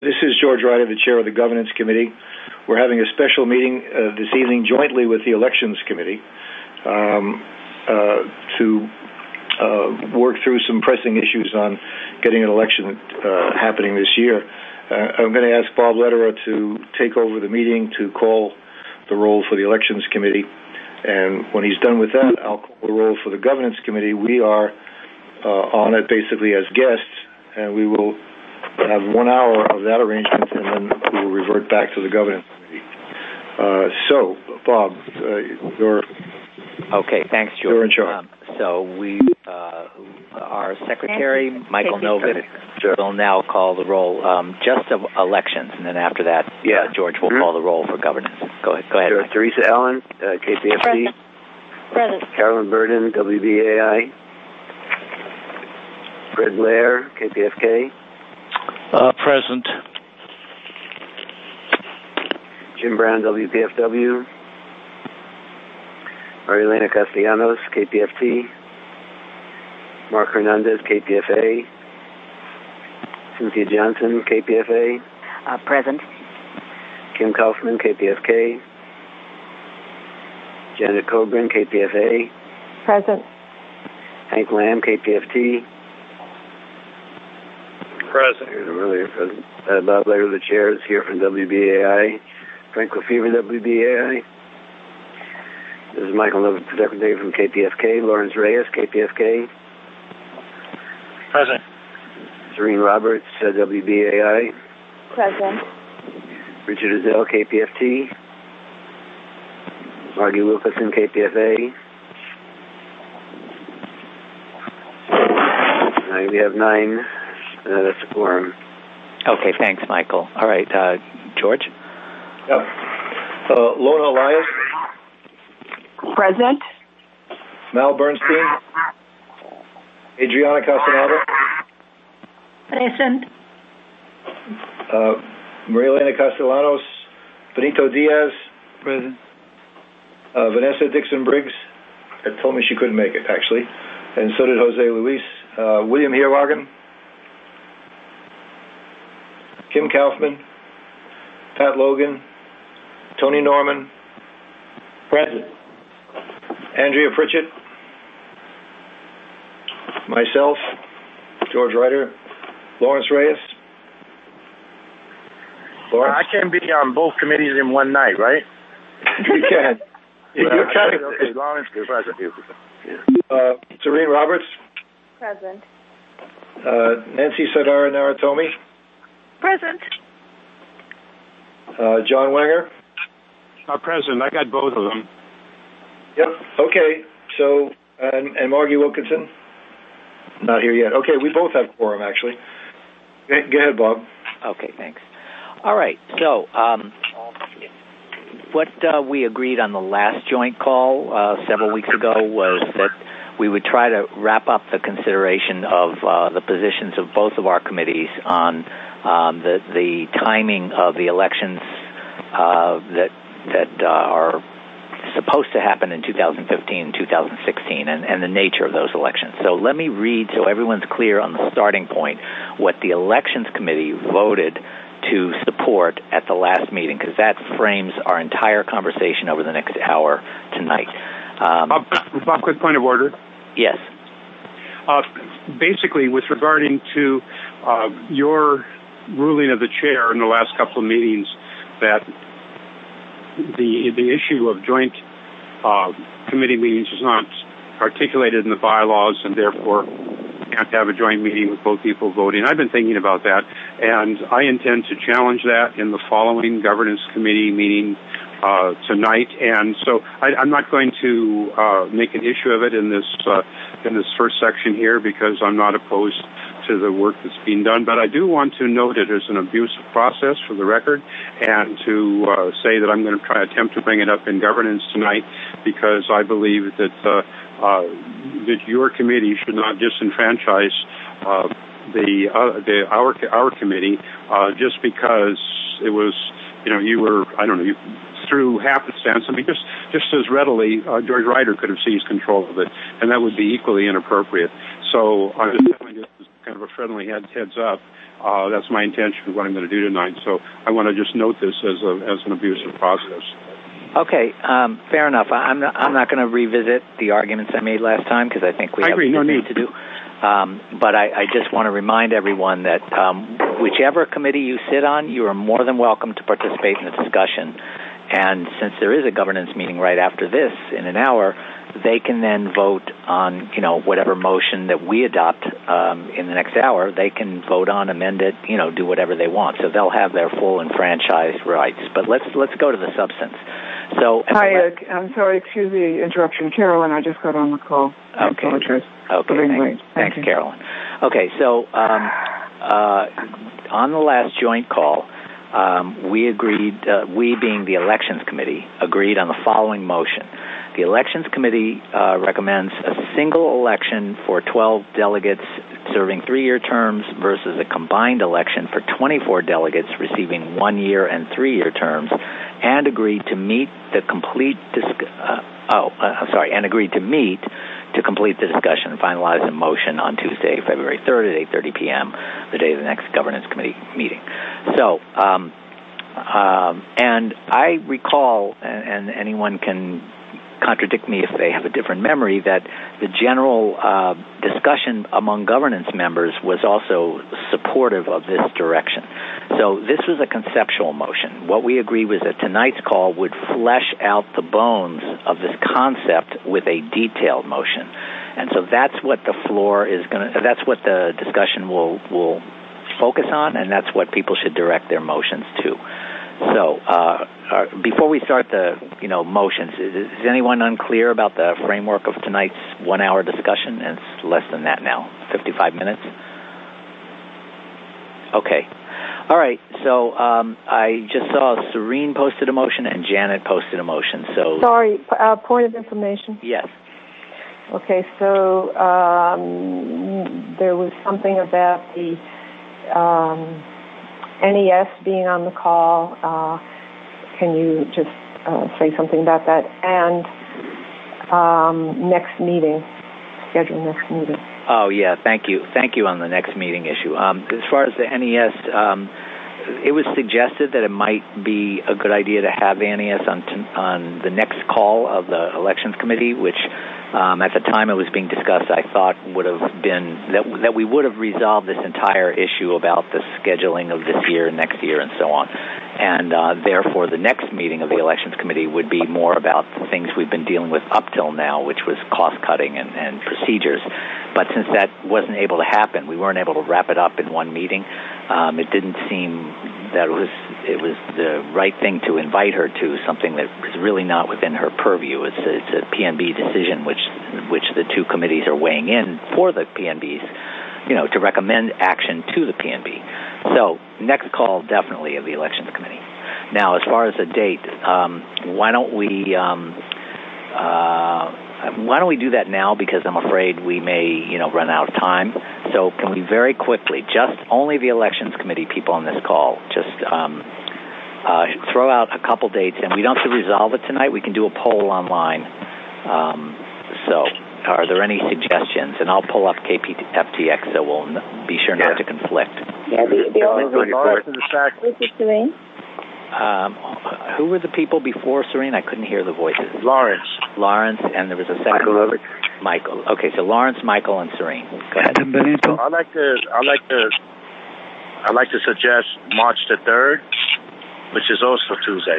This is George Ryder, the chair of the Governance Committee. We're having a special meeting this evening jointly with the Elections Committee to work through some pressing issues on getting an election happening this year. I'm going to ask Bob Lederer to take over the meeting to call the roll for the Elections Committee. And when he's done with that, I'll call the roll for the Governance Committee. We are on it basically as guests, and we will have 1 hour of that arrangement, and then we will revert back to the Governance Committee. So, Bob, you're... Okay, thanks, George. You're in charge. Our secretary, Michael Novick, will now call the roll just of elections, and then after that, George will call the roll for governance. Go ahead. Sure. Teresa Allen, KPFT. Present. Carolyn Burden, WBAI. Fred Blair, KPFK. Present. Jim Brown, WPFW. Marilena Castellanos, KPFT. Mark Hernandez, KPFA. Cynthia Johnson, KPFA. Present. Kim Kaufman, KPFK. Janet Coburn, KPFA. Present. Hank Lamb, KPFT. Present. Earlier present. Bob Lederer, the chair, is here from WBAI. Frank Lefevre, WBAI. This is Michael Novick, the secretary from KPFK. Lawrence Reyes, KPFK. Present. Serene Roberts, WBAI. Present. Richard Azell, KPFT. Margie Wilkerson, KPFA. We have 9. That's a quorum. Okay, thanks, Michael. All right, George? Yep. Lona Elias. Present. Mal Bernstein. Adriana Castaneda. Present. Marilena Castellanos. Benito Diaz. Present. Vanessa Dixon-Briggs told me she couldn't make it, actually. And so did Jose Luis. William Heerwagen. Kim Kaufman. Pat Logan. Tony Norman. Present. Andrea Pritchett. Myself. George Ryder. Lawrence Reyes. Lawrence? I can be on both committees in one night, right? You can. You're counting. Okay, Lawrence is present. Serene Roberts. Present. Nancy Sadara Naratomi. Present. John Wenger. Present. I got both of them. Yep. Okay. So, and Margie Wilkinson? Not here yet. Okay, we both have quorum, actually. Go ahead, Bob. Okay, thanks. All right, so what we agreed on the last joint call several weeks ago was that we would try to wrap up the consideration of the positions of both of our committees on the timing of the elections that are supposed to happen in 2015 and 2016 and the nature of those elections. So let me read so everyone's clear on the starting point what the Elections Committee voted to support at the last meeting, because that frames our entire conversation over the next hour tonight. Bob, quick point of order. Yes. Basically, with regarding to your ruling of the chair in the last couple of meetings that the issue of joint committee meetings is not articulated in the bylaws and therefore can't have a joint meeting with both people voting. I've been thinking about that, and I intend to challenge that in the following governance committee meeting tonight. And so I'm not going to make an issue of it in this first section here because I'm not opposed to the work that's being done, but I do want to note it as an abusive process for the record, and to say that I'm going to attempt to bring it up in governance tonight because I believe that that your committee should not disenfranchise our committee just because it was, you were, you threw happenstance. I mean, just as readily, George Ryder could have seized control of it, and that would be equally inappropriate. So I'm just telling you kind of a friendly heads up. That's my intention of what I'm going to do tonight. So I want to just note this as an abusive process. Okay, fair enough. I'm not going to revisit the arguments I made last time because I think we have things to do. But I just want to remind everyone that whichever committee you sit on, you are more than welcome to participate in the discussion. And since there is a governance meeting right after this in an hour, they can then vote on, whatever motion that we adopt in the next hour. They can vote on, amend it, do whatever they want. So they'll have their full enfranchised rights. But let's go to the substance. So hi, I'm sorry. Excuse the interruption, Carolyn. I just got on the call. I apologize. Okay. Thanks, Carolyn. Okay, so on the last joint call, we agreed, we being the Elections Committee, agreed on the following motion. The Elections Committee recommends a single election for 12 delegates serving 3-year terms versus a combined election for 24 delegates receiving 1-year and 3-year terms, and agreed to meet to complete the discussion and finalize a motion on Tuesday, February 3rd at 8:30 p.m., the day of the next Governance Committee meeting. So, and I recall, and anyone can contradict me if they have a different memory, that the general discussion among governance members was also supportive of this direction. So this was a conceptual motion. What we agreed was that tonight's call would flesh out the bones of this concept with a detailed motion. And so that's what the floor is that's what the discussion will focus on, and that's what people should direct their motions to. So, before we start the, motions, is anyone unclear about the framework of tonight's 1-hour discussion? And it's less than that now, 55 minutes. Okay. All right. So, I just saw Serene posted a motion and Janet posted a motion. So, sorry, point of information. Yes. Okay. So, there was something about the NES being on the call. Can you just say something about that? And next meeting, schedule next meeting. Oh, yeah, thank you. Thank you on the next meeting issue. As far as the NES, it was suggested that it might be a good idea to have the NES on the next call of the Elections Committee, which at the time it was being discussed, I thought would have been that we would have resolved this entire issue about the scheduling of this year, next year, and so on. And therefore, the next meeting of the Elections Committee would be more about the things we've been dealing with up till now, which was cost-cutting and procedures. But since that wasn't able to happen, we weren't able to wrap it up in one meeting. It didn't seem that it was the right thing to invite her to something that was really not within her purview. It's a PNB decision which the two committees are weighing in for the PNBs, to recommend action to the PNB. So next call definitely of the Elections Committee. Now, as far as a date, why don't we do that now? Because I'm afraid we may, run out of time. So can we very quickly, just only the Elections Committee people on this call, just throw out a couple dates, and we don't have to resolve it tonight. We can do a poll online. So are there any suggestions? And I'll pull up KPFTX, so we'll be sure not to conflict. Yeah, the only Serene. Who were the people before Serene? I couldn't hear the voices. Lawrence, and there was a second. Michael. Okay, so Lawrence, Michael, and Serene. Go ahead. So I'd like to suggest March the 3rd, which is also Tuesday.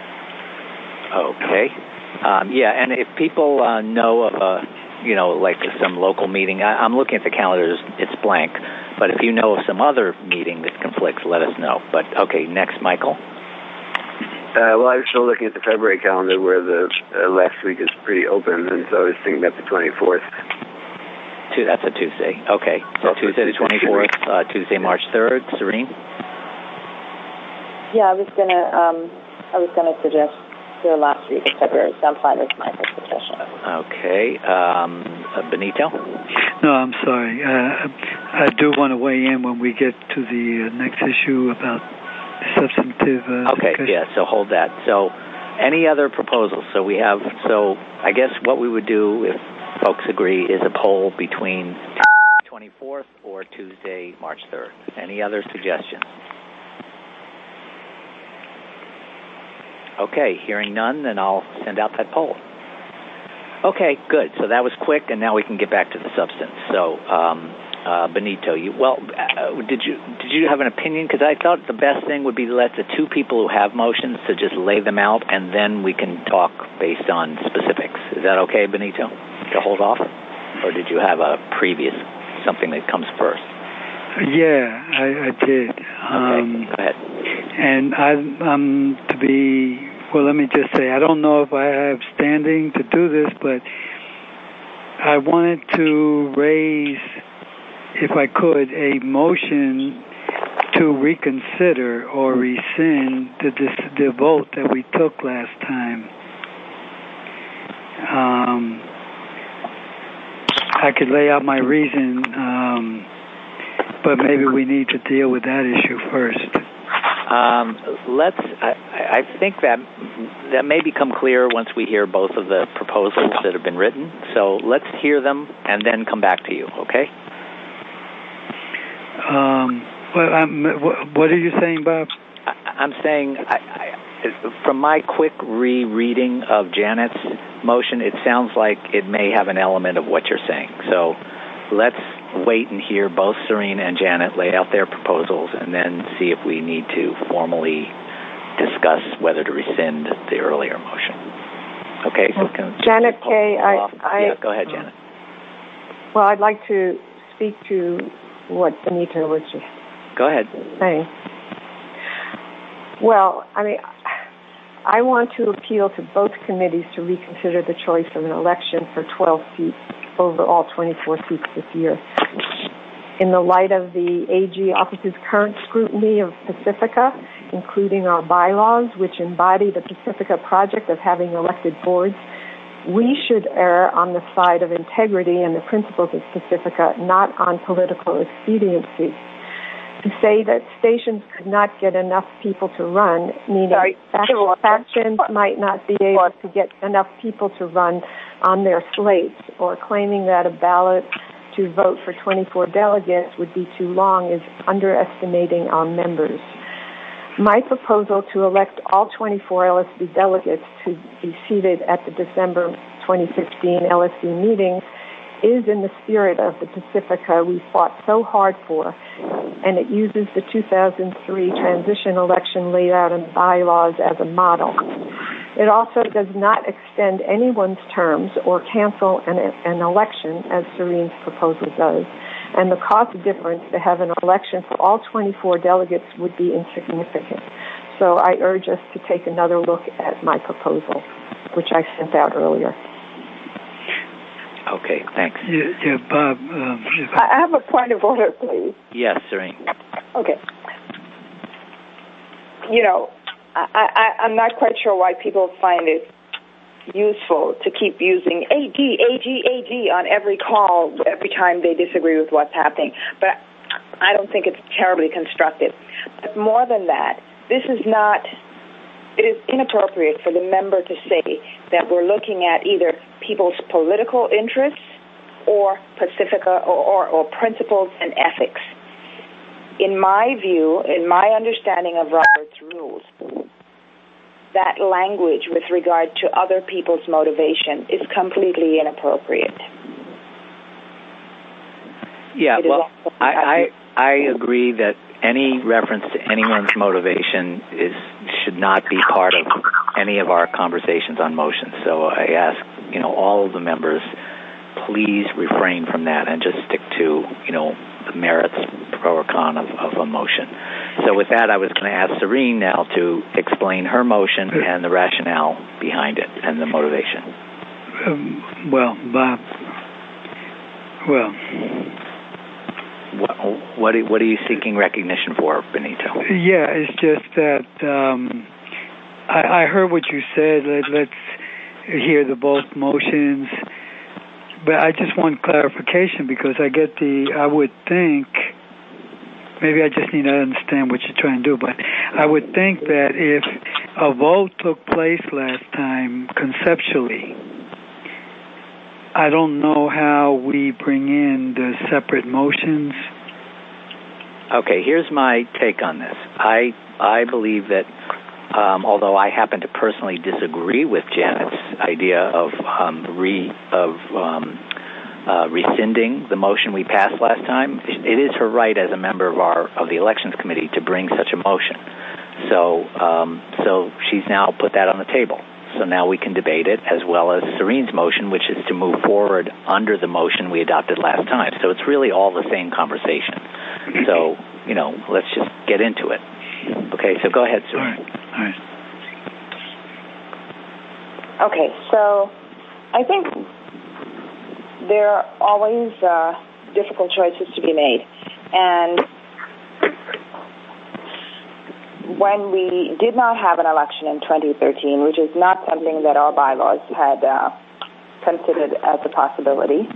Okay. Yeah, and if people know of like some local meeting, I'm looking at the calendar, it's blank, but if you know of some other meeting that conflicts, let us know. But, okay, next, Michael. Well, I was still looking at the February calendar where the last week is pretty open, and so I was thinking about the 24th. That's a Tuesday. Okay, so Tuesday the 24th, Tuesday, March 3rd. Serene? Yeah, I was gonna suggest the last week of February, so I'm fine with my suggestion. Okay, Benito? No, I'm sorry. I do want to weigh in when we get to the next issue about substantive discussion. Yeah, so hold that. So any other proposals? So I guess what we would do, if folks agree, is a poll between 24 4th or Tuesday, March 3rd. Any other suggestions? Okay, hearing none, then I'll send out that poll. Okay, good. So that was quick, and now we can get back to the substance. So, Benito, did you have an opinion? Because I thought the best thing would be to let the two people who have motions to just lay them out, and then we can talk based on specifics. Is that okay, Benito, to hold off? Or did you have a previous, something that comes first? Yeah, I did. Okay, go ahead. And let me just say, I don't know if I have standing to do this, but I wanted to raise, if I could, a motion to reconsider or rescind the vote that we took last time. I could lay out my reason, but maybe we need to deal with that issue first. I think that may become clear once we hear both of the proposals that have been written. So let's hear them and then come back to you, okay? What are you saying, Bob? I'm saying, from my quick rereading of Janet's motion, it sounds like it may have an element of what you're saying. So let's wait and hear both Serene and Janet lay out their proposals and then see if we need to formally discuss whether to rescind the earlier motion. Okay, so Janet Kay, go ahead, Janet. Well, I'd like to speak to what Benito was just saying. Well, I want to appeal to both committees to reconsider the choice of an election for 12 seats over all 24 seats this year. In the light of the AG office's current scrutiny of Pacifica, including our bylaws, which embody the Pacifica project of having elected boards, we should err on the side of integrity and the principles of Pacifica, not on political expediency. To say that stations could not get enough people to run, meaning factions might not be able to get enough people to run on their slates, or claiming that a ballot to vote for 24 delegates would be too long, is underestimating our members. My proposal to elect all 24 LSB delegates to be seated at the December 2015 LSB meeting is in the spirit of the Pacifica we fought so hard for, and it uses the 2003 transition election laid out in bylaws as a model. It also does not extend anyone's terms or cancel an election, as Serene's proposal does, and the cost difference to have an election for all 24 delegates would be insignificant. So I urge us to take another look at my proposal, which I sent out earlier. Okay, thanks. Yeah, Bob. I have a point of order, please. Yes, Serene. Okay. I'm not quite sure why people find it useful to keep using AG on every call every time they disagree with what's happening. But I don't think it's terribly constructive. But more than that, it is inappropriate for the member to say that we're looking at either people's political interests or Pacifica or principles and ethics. In my view, in my understanding of Robert's rules, that language with regard to other people's motivation is completely inappropriate. Yeah, well, I agree that any reference to anyone's motivation should not be part of any of our conversations on motions. So I ask, all of the members, please refrain from that and just stick to, the merits, pro or con of a motion. So with that, I was going to ask Serene now to explain her motion and the rationale behind it and the motivation. Bob. What are you seeking recognition for, Benito? Yeah, it's just that I heard what you said. Let's hear the both motions. But I just want clarification because I would think, maybe I just need to understand what you're trying to do, but I would think that if a vote took place last time conceptually, I don't know how we bring in the separate motions. Okay, here's my take on this. I believe that, although I happen to personally disagree with Janet's idea of rescinding the motion we passed last time, it is her right as a member of the Elections Committee to bring such a motion. So she's now put that on the table. So now we can debate it, as well as Serene's motion, which is to move forward under the motion we adopted last time. So it's really all the same conversation. So, let's just get into it. Okay, so go ahead, Serene. All right. Okay, so I think there are always difficult choices to be made. And when we did not have an election in 2013, which is not something that our bylaws had considered as a possibility,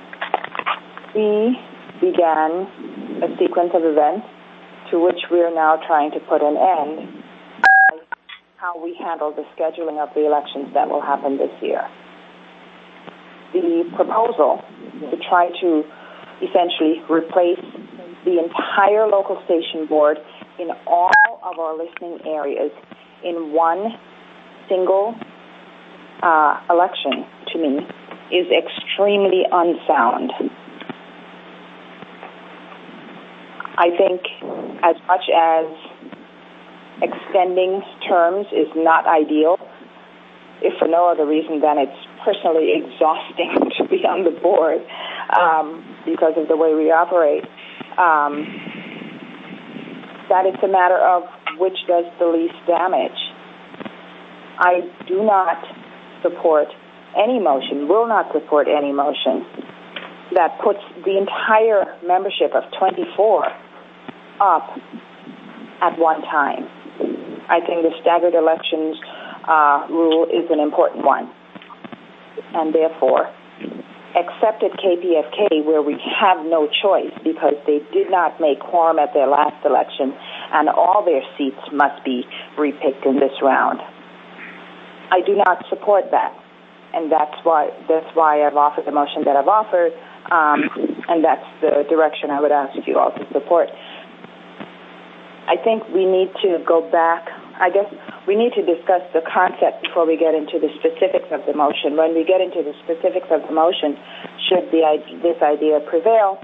we began a sequence of events to which we are now trying to put an end by how we handle the scheduling of the elections that will happen this year. The proposal to try to essentially replace the entire local station board in all of our listening areas in one single election, to me, is extremely unsound. I think as much as extending terms is not ideal, if for no other reason than it's personally exhausting to be on the board because of the way we operate, that it's a matter of which does the least damage. I do not support any motion, will not support any motion that puts the entire membership of 24 up at one time. I think the staggered elections rule is an important one. And therefore, except at KPFK, where we have no choice because they did not make quorum at their last election and all their seats must be repicked in this round. I do not support that. And that's why I've offered the motion that I've offered, and that's the direction I would ask you all to support. I think we need to go back. I guess we need to discuss the concept before we get into the specifics of the motion. When we get into the specifics of the motion, should this idea prevail,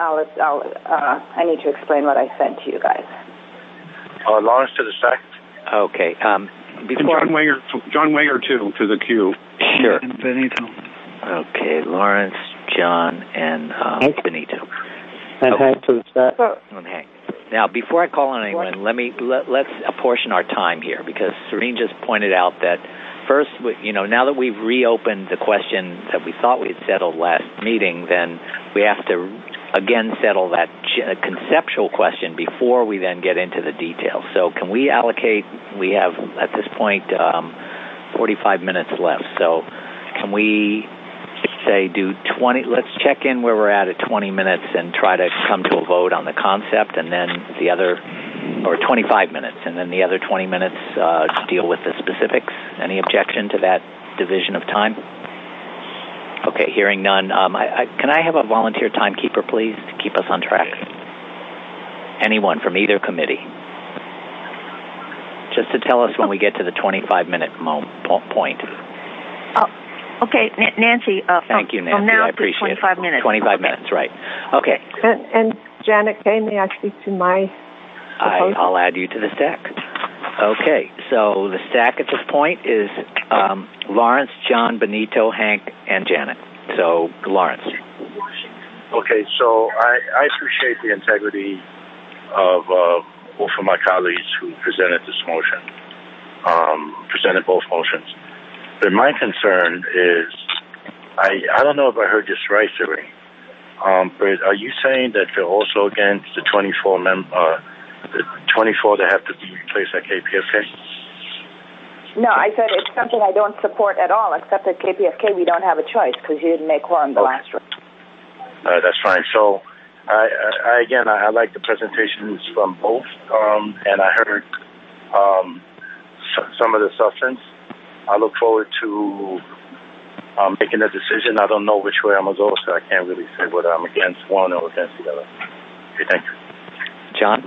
I need to explain what I sent to you guys. Lawrence to the stack. Okay. Before John Wager too, to the queue. Sure. And Benito. Okay, Lawrence, John, and Benito. And Hank to the stack. And Hank. Now, before I call on anyone, let's apportion our time here, because Serene just pointed out that first, now that we've reopened the question that we thought we had settled last meeting, then we have to again settle that conceptual question before we then get into the details. So can we allocate, we have at this point 45 minutes left, so can we say do 20, let's check in where we're at 20 minutes and try to come to a vote on the concept, and then the other, or 25 minutes, and then the other 20 minutes deal with the specifics. Any objection to that division of time? Okay, hearing none. Can I have a volunteer timekeeper, please, to keep us on track? Anyone from either committee? Just to tell us when we get to the 25-minute point. Okay, Nancy. Thank you, Nancy. From now I appreciate to 25 minutes. 25 minutes, right. Okay. And Janet Kay, may I speak to my proposal? I'll add you to the stack. Okay, so the stack at this point is Lawrence, John, Benito, Hank, and Janet. So, Lawrence. Okay, so I appreciate the integrity of both of my colleagues who presented this motion, presented both motions. But my concern is, I don't know if I heard this right, Serene, but are you saying that they're also against the 24 that have to be replaced at KPFK? No, I said it's something I don't support at all, except at KPFK we don't have a choice because you didn't make quorum the last round. That's fine. So, I like the presentations from both, and I heard some of the substance. I look forward to making a decision. I don't know which way I'm going to go, so I can't really say whether I'm against one or against the other. Okay, thank you. John?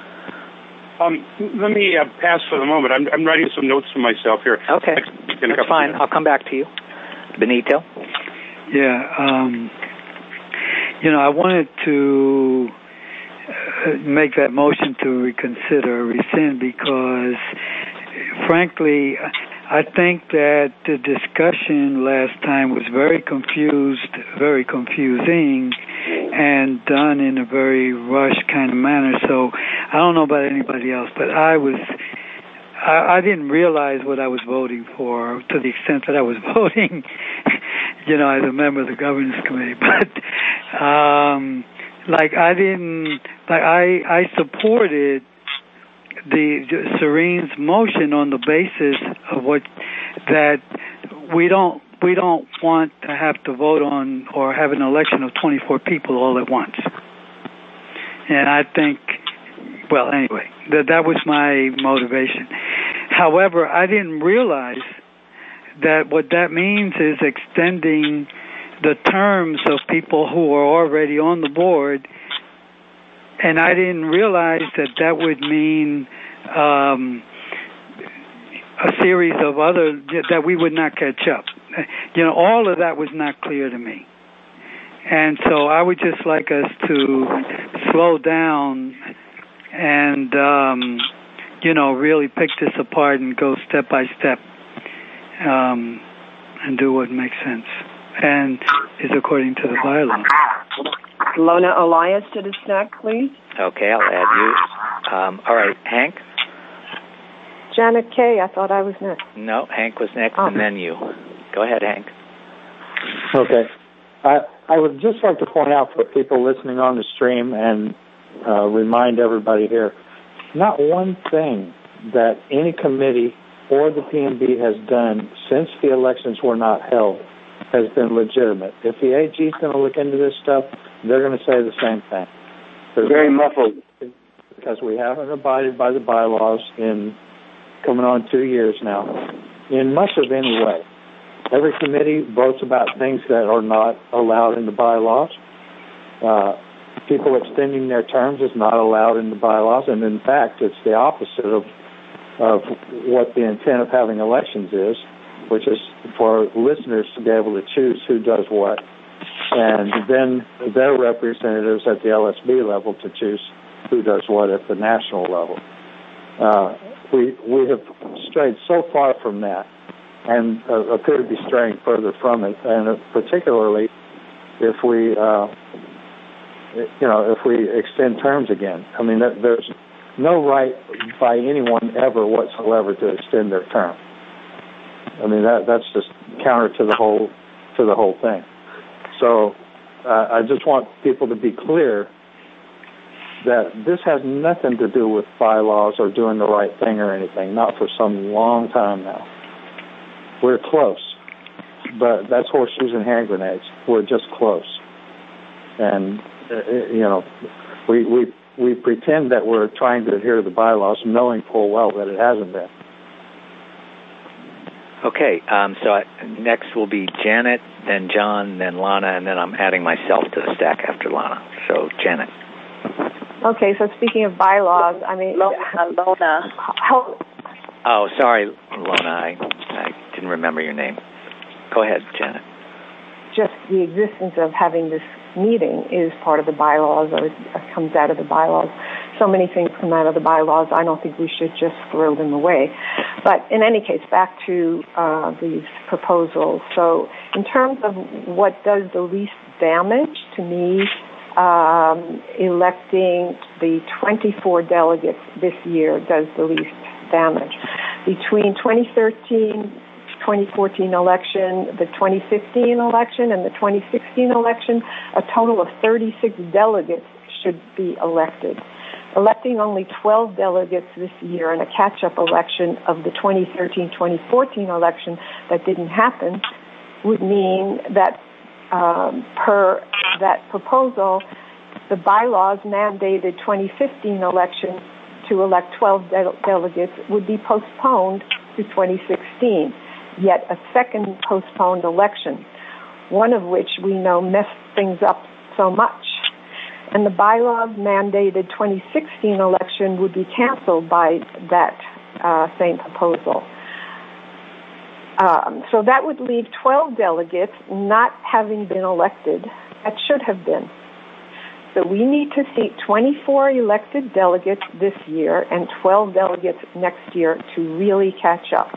Let me pass for the moment. I'm writing some notes for myself here. Okay, that's fine. I'll come back to you. Benito? Yeah, I wanted to make that motion to reconsider, rescind, because, frankly, I think that the discussion last time was very confusing, and done in a very rushed kind of manner. So I don't know about anybody else, but I didn't realize what I was voting for to the extent that I was voting, as a member of the governance committee. But I supported the Serene's motion on the basis of that we don't want to have to vote on or have an election of 24 people all at once. And I think, well, anyway, that was my motivation. However, I didn't realize that what that means is extending the terms of people who are already on the board, and I didn't realize that would mean a series of other, that we would not catch up. All of that was not clear to me. And so I would just like us to slow down and, really pick this apart and go step by step and do what makes sense and is according to the bylaw. Lona Elias to the snack, please. Okay, I'll add you. All right, Hank? Janet Kay, I thought I was next. No, Hank was next, and then you. Go ahead, Hank. Okay. I would just like to point out for people listening on the stream and remind everybody here, not one thing that any committee or the PNB has done since the elections were not held has been legitimate. If the AG is going to look into this stuff, they're going to say the same thing. They're very muffled. Because we haven't abided by the bylaws in coming on 2 years now, in much of any way. Every committee votes about things that are not allowed in the bylaws. People extending their terms is not allowed in the bylaws, and in fact, it's the opposite of what the intent of having elections is, which is for listeners to be able to choose who does what, and then their representatives at the LSB level to choose who does what at the national level. We have strayed so far from that and appear to be straying further from it, and particularly if we extend terms again. I mean, there's no right by anyone ever whatsoever to extend their term. I mean, that's just counter to the whole thing. So I just want people to be clear that this has nothing to do with bylaws or doing the right thing or anything, not for some long time now. We're close, but that's horseshoes and hand grenades. We're just close. And, we pretend that we're trying to adhere to the bylaws, knowing full well that it hasn't been. Okay, so next will be Janet, then John, then Lana, and then I'm adding myself to the stack after Lana. So, Janet. Okay, so speaking of bylaws, I mean... Lona. Oh, sorry, Lona. I didn't remember your name. Go ahead, Janet. Just the existence of having this meeting is part of the bylaws, or it comes out of the bylaws. So many things come out of the bylaws. I don't think we should just throw them away. But in any case, back to these proposals. So in terms of what does the least damage, to me, electing the 24 delegates this year does the least damage. Between 2014 election, the 2015 election, and the 2016 election, a total of 36 delegates should be elected. Electing only 12 delegates this year in a catch-up election of the 2013-2014 election that didn't happen would mean that per that proposal, the bylaws mandated 2015 election to elect 12 delegates would be postponed to 2016. yet a second postponed election, one of which we know messed things up so much. And the bylaws mandated 2016 election would be canceled by that same proposal. So that would leave 12 delegates not having been elected that should have been. So we need to seat 24 elected delegates this year and 12 delegates next year to really catch up.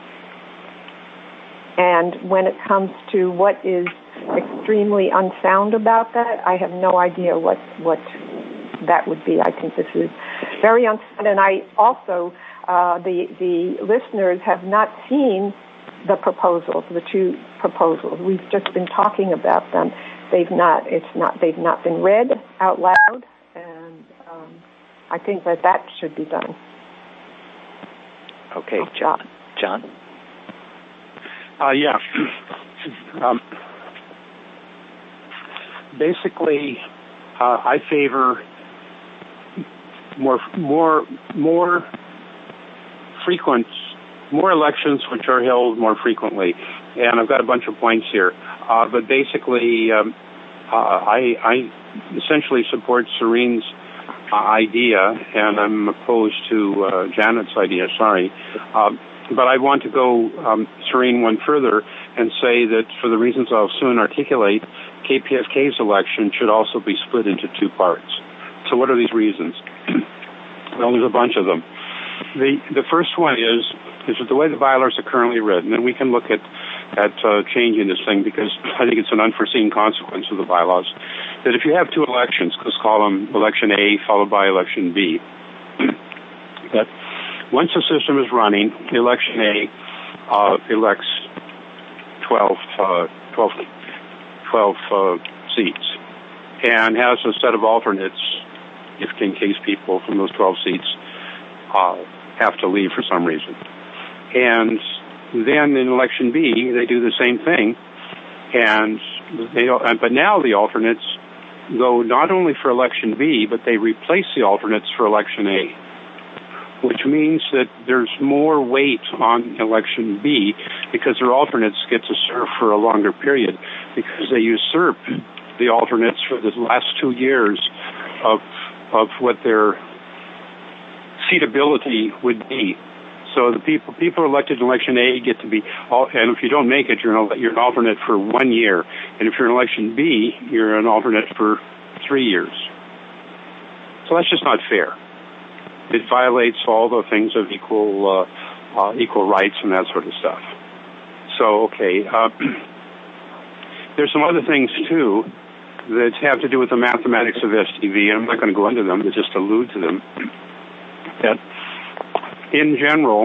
And when it comes to what is extremely unsound about that, I have no idea what that would be. I think this is very unsound. And I also, the listeners have not seen the proposals, the two proposals. We've just been talking about them. They've not been read out loud, and I think that should be done. Okay, John. Yeah. Basically, I favor more frequent, more elections which are held more frequently. And I've got a bunch of points here. But basically, I essentially support Serene's idea, and I'm opposed to Janet's idea, sorry. But I want to go, Serene, one further and say that for the reasons I'll soon articulate, KPFK's election should also be split into two parts. So what are these reasons? Well, there's a bunch of them. The first one is that the way the bylaws are currently written, and we can look at changing this thing because I think it's an unforeseen consequence of the bylaws, that if you have two elections, let's call them Election A followed by Election B, that once the system is running, Election A elects 12 seats and has a set of alternates if in case people from those 12 seats have to leave for some reason. And then in Election B, they do the same thing, but now the alternates go not only for Election B, but they replace the alternates for Election A, which means that there's more weight on Election B because their alternates get to serve for a longer period because they usurp the alternates for the last 2 years of what their seatability would be. So the people elected in Election A get to be, and if you don't make it, you're an alternate for 1 year. And if you're in Election B, you're an alternate for 3 years. So that's just not fair. It violates all the things of equal rights and that sort of stuff. So, okay. There's some other things, too, that have to do with the mathematics of STV, and I'm not going to go into them, but just allude to them. That in general,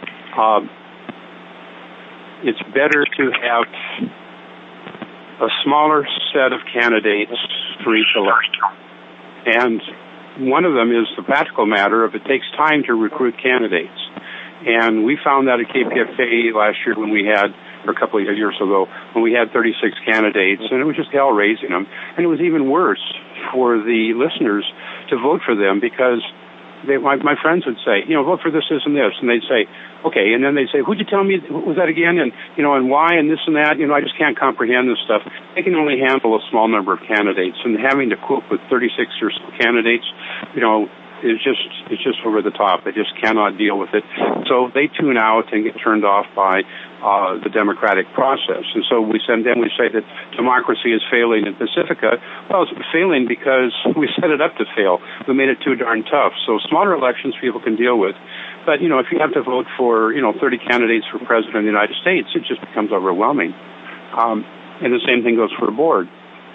it's better to have a smaller set of candidates for each election. And one of them is the practical matter of it takes time to recruit candidates. And we found that at KPFK last year or a couple of years ago, when we had 36 candidates, and it was just hell raising them. And it was even worse for the listeners to vote for them because my friends would say, vote for this, this, and this. And they'd say, okay. And then they'd say, who'd you tell me, what was that again? And, and why, and this and that. I just can't comprehend this stuff. They can only handle a small number of candidates. And having to cope with 36 or so candidates, it's just over the top. They just cannot deal with it. So they tune out and get turned off by the democratic process. And so we say that democracy is failing in Pacifica. Well, it's failing because we set it up to fail. We made it too darn tough. So smaller elections people can deal with. But, if you have to vote for, 30 candidates for president of the United States, it just becomes overwhelming. And the same thing goes for a board.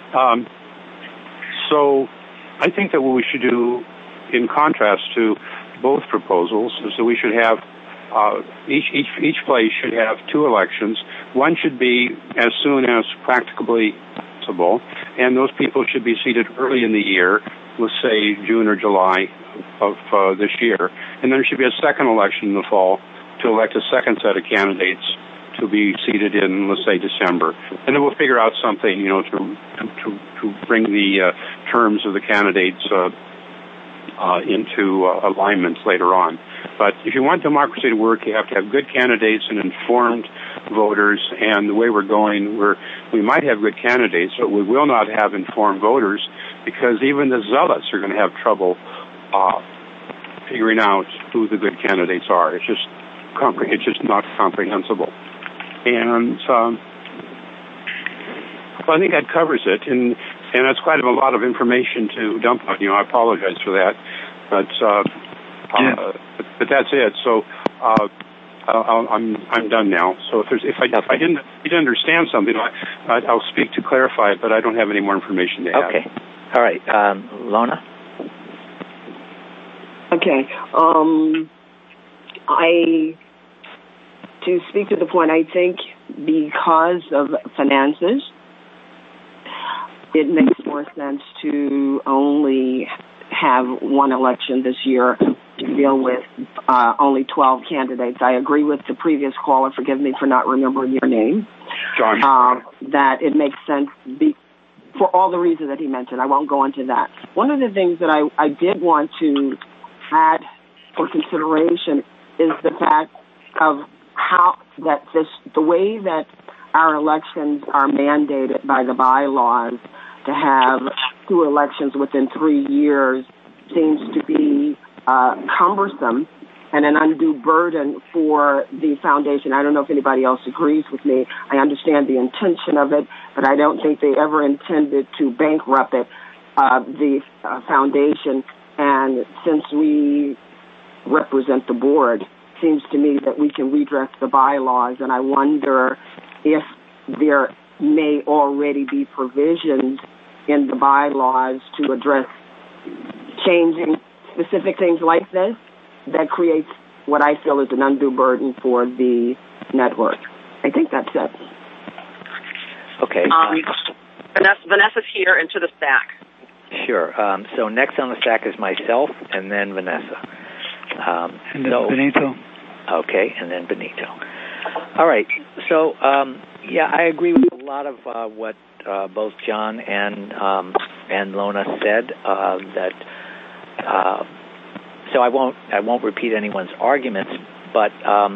So I think that what we should do, in contrast to both proposals, is that we should have each place should have two elections. One should be as soon as practicably possible, and those people should be seated early in the year, let's say June or July of this year. And then there should be a second election in the fall to elect a second set of candidates to be seated in, let's say, December. And then we'll figure out something, to bring the terms of the candidates into alignments later on. But if you want democracy to work, you have to have good candidates and informed voters. And the way we're going, we might have good candidates, but we will not have informed voters, because even the zealots are going to have trouble figuring out who the good candidates are. It's just not comprehensible. And so I think that covers it. And that's quite a lot of information to dump on you. I apologize for that, but that's it. So I'm done now. So if I didn't understand something, I'll speak to clarify it. But I don't have any more information to add. Okay. All right, Lona. Okay. To speak to the point, I think because of finances, it makes more sense to only have one election this year to deal with only 12 candidates. I agree with the previous caller. Forgive me for not remembering your name. John. That it makes sense for all the reasons that he mentioned. I won't go into that. One of the things that I did want to add for consideration is the fact of how that the way that our elections are mandated by the bylaws to have 2 elections within 3 years seems to be cumbersome and an undue burden for the foundation. I don't know if anybody else agrees with me. I understand the intention of it, but I don't think they ever intended to bankrupt it, the foundation. And since we represent the board, it seems to me that we can redress the bylaws, and I wonder if there may already be provisions in the bylaws to address changing specific things like this that creates what I feel is an undue burden for the network. I think that's it. Okay. Vanessa's here into the stack. Sure. So next on the stack is myself, and then Vanessa. And then Benito. Okay, and then Benito. All right. So, I agree with a lot of what both John and Lona said. So I won't repeat anyone's arguments, but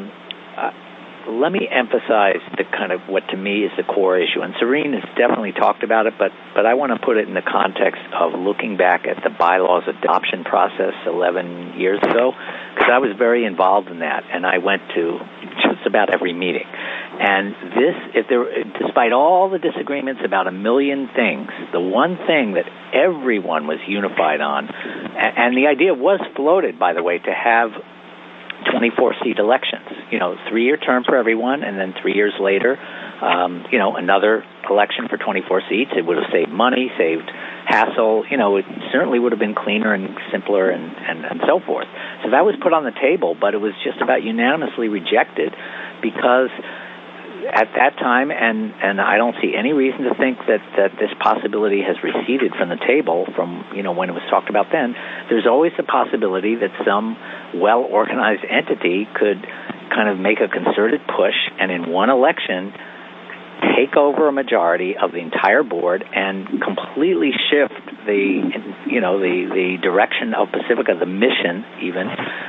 let me emphasize the kind of what to me is the core issue. And Serene has definitely talked about it, but I want to put it in the context of looking back at the bylaws adoption process 11 years ago, because I was very involved in that, and I went to just about every meeting. And despite all the disagreements about a million things, the one thing that everyone was unified on, and the idea was floated, by the way, to have 24-seat elections, 3-year term for everyone, and then 3 years later, another election for 24 seats. It would have saved money, saved hassle. It certainly would have been cleaner and simpler and so forth. So that was put on the table, but it was just about unanimously rejected because at that time, and I don't see any reason to think that this possibility has receded from the table from, when it was talked about then. There's always the possibility that some well-organized entity could kind of make a concerted push and in one election take over a majority of the entire board and completely shift the direction of Pacifica, the mission even,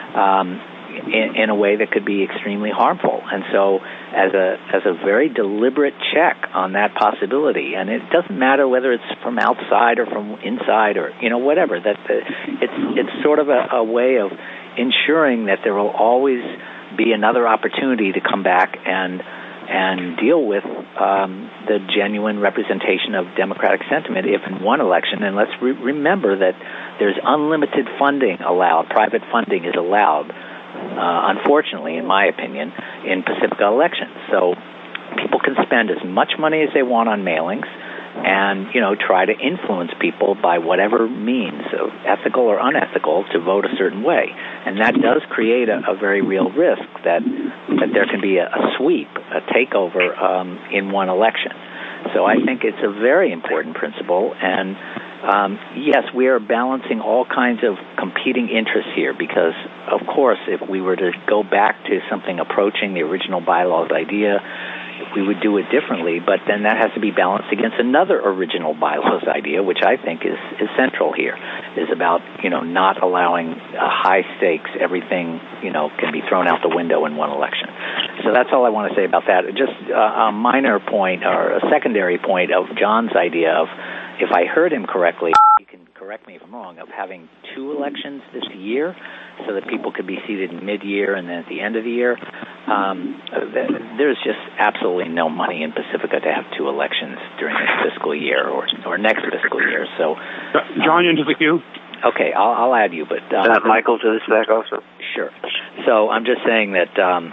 in a way that could be extremely harmful. And so as a very deliberate check on that possibility, and it doesn't matter whether it's from outside or from inside or whatever, that it's sort of a way of ensuring that there will always be another opportunity to come back and deal with the genuine representation of democratic sentiment if in one election. And let's remember that there's unlimited funding allowed. Private funding is allowed, unfortunately, in my opinion, in Pacifica elections. So people can spend as much money as they want on mailings and, try to influence people by whatever means, of ethical or unethical, to vote a certain way. And that does create a very real risk that there can be a sweep, a takeover in one election. So I think it's a very important principle, and Yes, we are balancing all kinds of competing interests here because, of course, if we were to go back to something approaching the original bylaws idea, we would do it differently, but then that has to be balanced against another original bylaws idea, which I think is central here, is about, not allowing high stakes, everything, can be thrown out the window in one election. So that's all I want to say about that. Just a minor point or a secondary point of John's idea of, if I heard him correctly, you can correct me if I'm wrong, of having 2 elections this year so that people could be seated mid-year and then at the end of the year. There's just absolutely no money in Pacifica to have 2 elections during this fiscal year or next fiscal year. So, John, into the queue. Okay, I'll add you, but Michael to the stack also. Sure. So I'm just saying that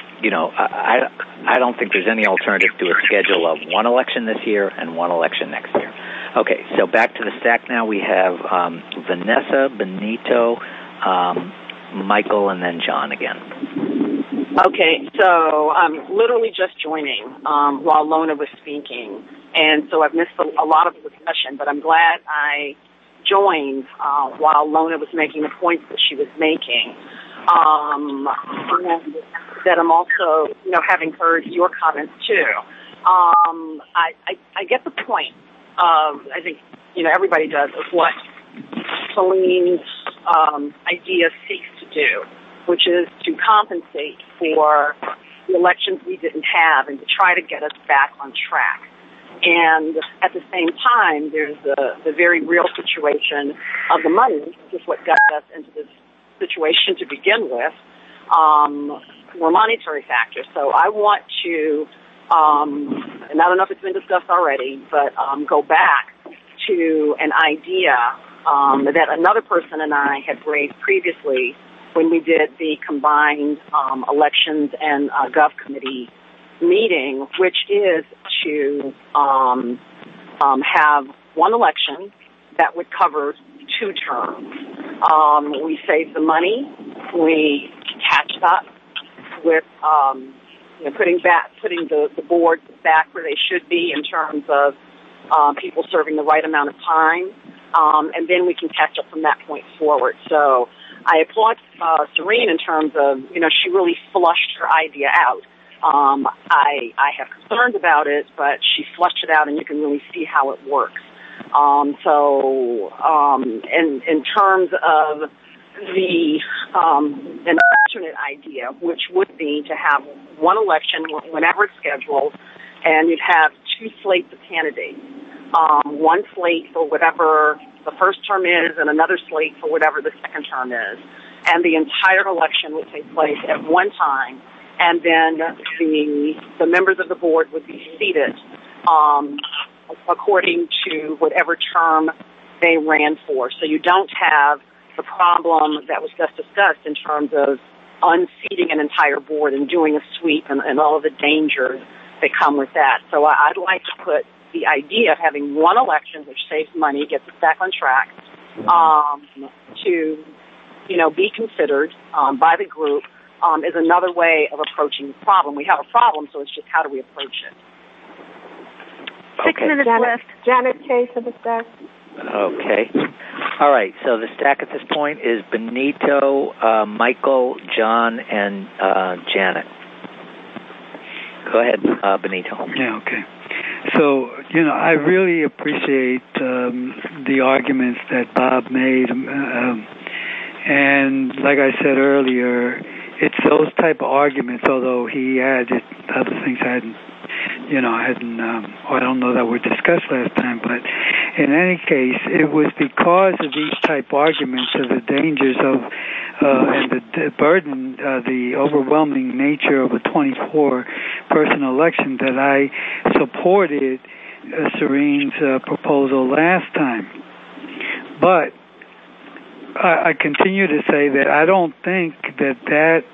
I don't think there's any alternative to a schedule of 1 election this year and 1 election next year. Okay, so back to the stack now. We have Vanessa, Benito, Michael, and then John again. Okay, so I'm literally just joining while Lona was speaking, and so I've missed a lot of the discussion, but I'm glad I joined while Lona was making the points that she was making. And that I'm also, having heard your comments too. I get the point of, I think, everybody does, of what Celine's idea seeks to do, which is to compensate for the elections we didn't have and to try to get us back on track. And at the same time, there's the very real situation of the money, which is what got us into this situation to begin with, were monetary factors. So I want to, and I don't know if it's been discussed already, but go back to an idea that another person and I had raised previously when we did the combined elections and Gov Committee meeting, which is to have 1 election that would cover 2 terms. We save the money. We catch up with putting the board back where they should be in terms of people serving the right amount of time, and then we can catch up from that point forward. So I applaud Serene in terms of, she really flushed her idea out. I have concerns about it, but she flushed it out, and you can really see how it works. In terms of the an alternate idea, which would be to have 1 election whenever it's scheduled, and you'd have 2 slates of candidates, 1 slate for whatever the first term is, and another slate for whatever the second term is, and the entire election would take place at one time, and then the members of the board would be seated according to whatever term they ran for. So you don't have the problem that was just discussed in terms of unseating an entire board and doing a sweep and all of the dangers that come with that. So I'd like to put the idea of having 1 election, which saves money, gets us back on track, to be considered by the group is another way of approaching the problem. We have a problem, so it's just how do we approach it? Okay. 6 minutes left. Janet K. to the stack. Okay. All right. So the stack at this point is Benito, Michael, John, and Janet. Go ahead, Benito. Yeah, okay. So, I really appreciate the arguments that Bob made. And like I said earlier, it's those type of arguments, although he added other things I don't know that were discussed last time, but in any case, it was because of these type arguments of the dangers of and the burden, the overwhelming nature of a 24-person election that I supported Serene's proposal last time. But I continue to say that I don't think that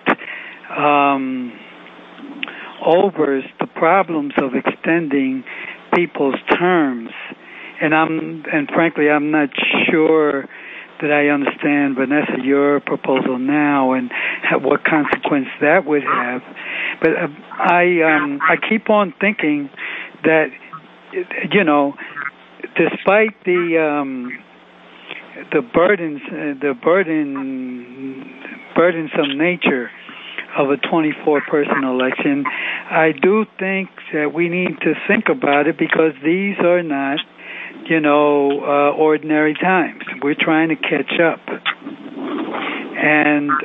overs the problems of extending people's terms, and frankly, I'm not sure that I understand, Vanessa, your proposal now and what consequence that would have. But I keep on thinking that despite the the burdensome nature of a 24-person election, I do think that we need to think about it, because these are not, ordinary times. We're trying to catch up. And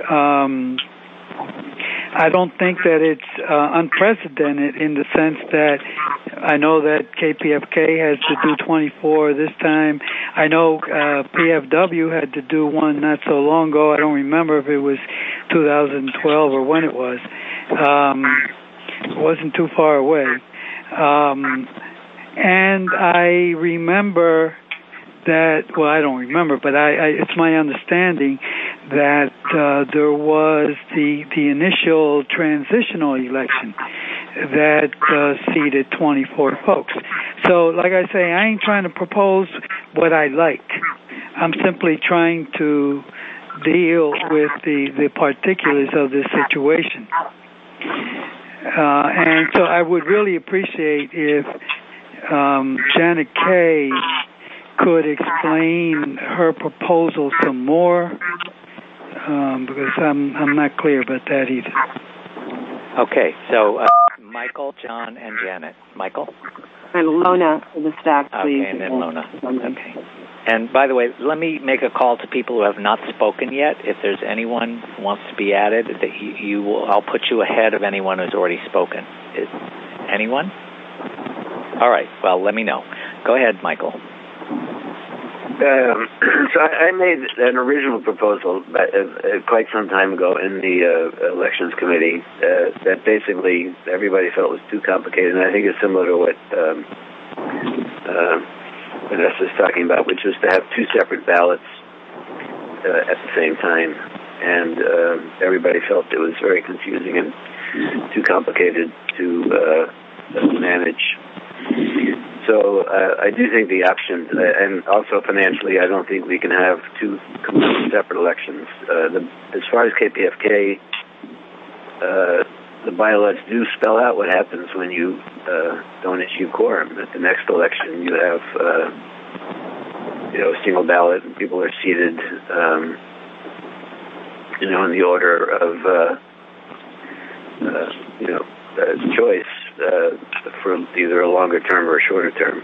I don't think that it's unprecedented in the sense that I know that KPFK has to do 24 this time. I know PFW had to do one not so long ago. I don't remember if it was 2012 or when it was. It wasn't too far away. And I remember that, well, I don't remember, but it's my understanding that there was the initial transitional election that seated 24 folks. So, like I say, I ain't trying to propose what I like. I'm simply trying to deal with the particulars of this situation. And so I would really appreciate if Janet Kay could explain her proposal some more, because I'm not clear about that either. Okay, so Michael, John, and Janet. Michael? And Lona in the stack, please. Okay, and then Lona. Okay. And by the way, let me make a call to people who have not spoken yet. If there's anyone who wants to be added, that I'll put you ahead of anyone who's already spoken. Is anyone? All right. Well, let me know. Go ahead, Michael. So I made an original proposal quite some time ago in the Elections Committee that basically everybody felt was too complicated, and I think it's similar to what Vanessa is talking about, which was to have two separate ballots at the same time, and everybody felt it was very confusing and too complicated to manage. So I do think the option, and also financially, I don't think we can have two completely separate elections. As far as KPFK, the bylaws do spell out what happens when you don't issue quorum. At the next election, you have a single ballot, and people are seated, in the order of choice. For either a longer term or a shorter term.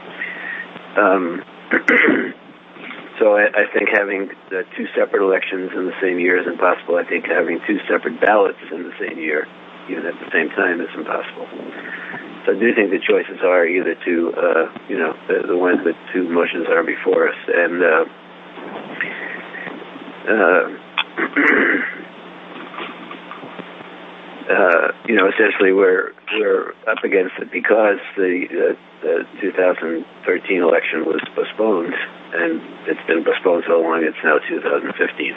So I think having two separate elections in the same year is impossible. I think having two separate ballots in the same year, even at the same time, is impossible. So I do think the choices are either to, the ones that two motions are before us. And essentially we're up against it because the 2013 election was postponed, and it's been postponed so long it's now 2015.